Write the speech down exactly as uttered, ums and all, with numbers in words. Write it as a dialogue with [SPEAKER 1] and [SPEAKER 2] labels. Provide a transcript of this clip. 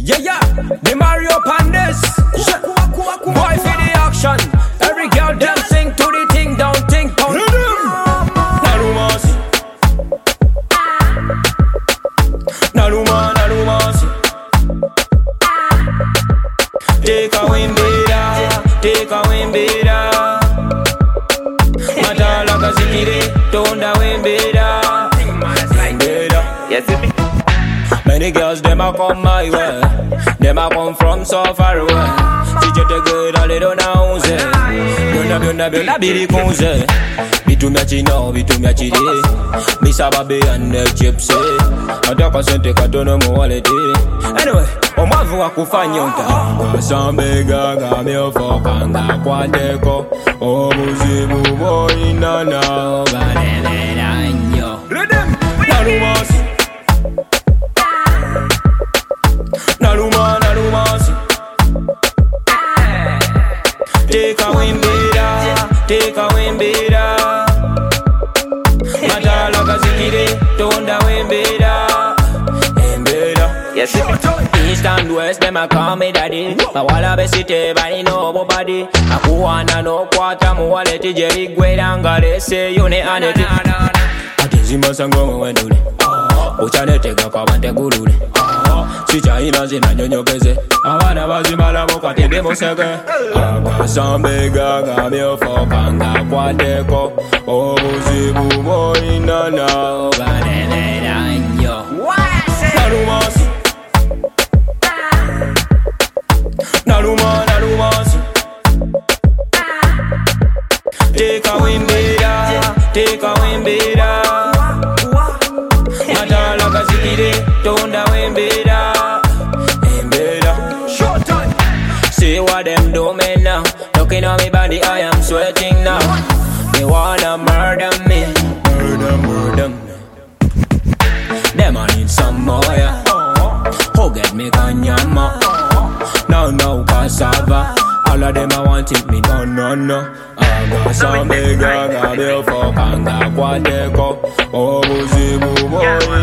[SPEAKER 1] Yeah, yeah, the Mario Pandas. Boy for the action. Every girl them sing to the thing, don't think on Narumas. Naruma, Narumas. Take a wimbira, take a wimbira. Matala kazikire, tonda wimbira. Yes, it be. Many girls, them a come my way. Them a come from so far away. Si je te good, all they don't know, say. Biona, biona, biona, bidi kunze. Bitu mia chino, bitu mia chidi. Misa babi and the gypsy. Adaka sente katono mo waleti. Anyway, omavu wa kufanya unta. Sambe gaga miofo kanga kwa deko. Omuzimu boy nana. Ogadele danyo. Rhythm, Narumas. Naruma, Narumas. Take a wimbira, take a wimbira. Matala kazikire, tonda wimbira. Wimbira. Yes, East and West, them a call me daddy. Ma wala besite, bani no nobody. Akuana no kwata, mu waleti jeri gwedanga. Say you ne aneti. Atizima sango mwendule. Uchane tega kwa wante gurule. Chicha ina zina nyonyokeze. Abana bazimala boka tende moseke. Aga sambe gaga miofo kanga kwa deko. Obuzibu boy nana. Ogadele danyo. Narumas. Naruma, Narumas. Take a wimbira, take a wimbira. Matala kazikire, tonda wimbira. See what them do me now. Looking at me body, I am sweating now. They wanna murder me, murder, murder me. Them I need some more, yeah. Who get me kanyama? No, no, cassava. All of them I want it, me no, no, no. I got some big, I got me for kanga kwa deko. Oh, buzibu boy.